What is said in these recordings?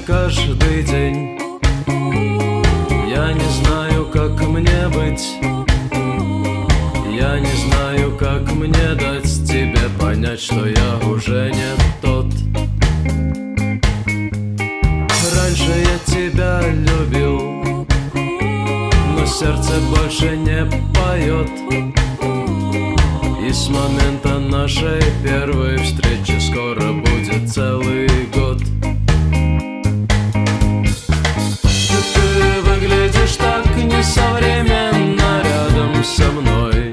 каждый день. Я не знаю, как мне быть. Я не знаю, как мне дать тебе понять, что я уже не тот. Раньше я тебя любил, но сердце больше не поет. И с момента нашей первой встречи скоро будет целый год. Ты выглядишь так несовременно рядом со мной.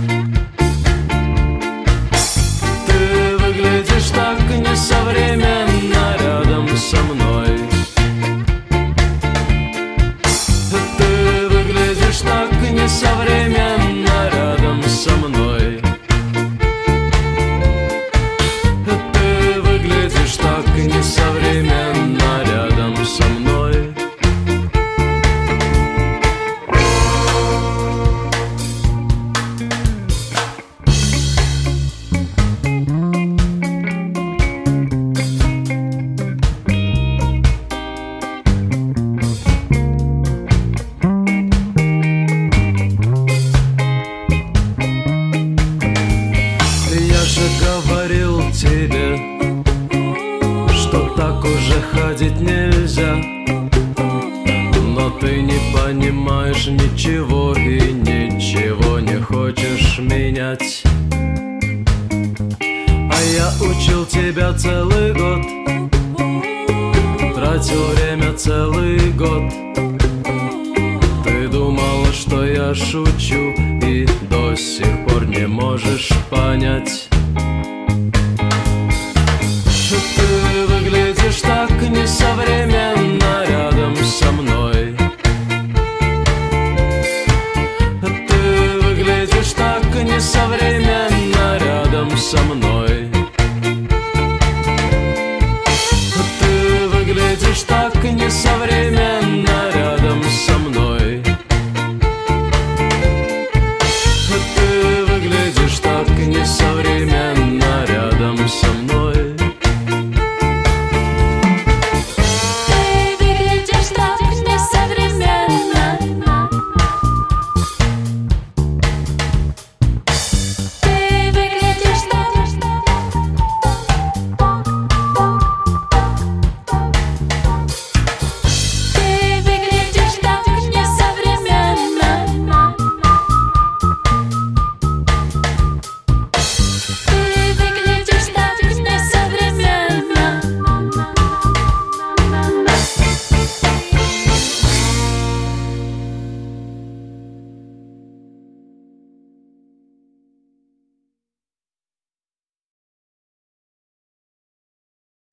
Ты выглядишь так несовременно рядом со мной. Ты выглядишь так несовременно рядом со мной. Ты выглядишь так несовременно рядом со мной. Я же говорил тебе, что так уже ходить нельзя. Но ты не понимаешь ничего и ничего не хочешь менять. А я учил тебя целый год, тратил время целый год. Ты думала, что я шучу, и до сих пор не можешь понять.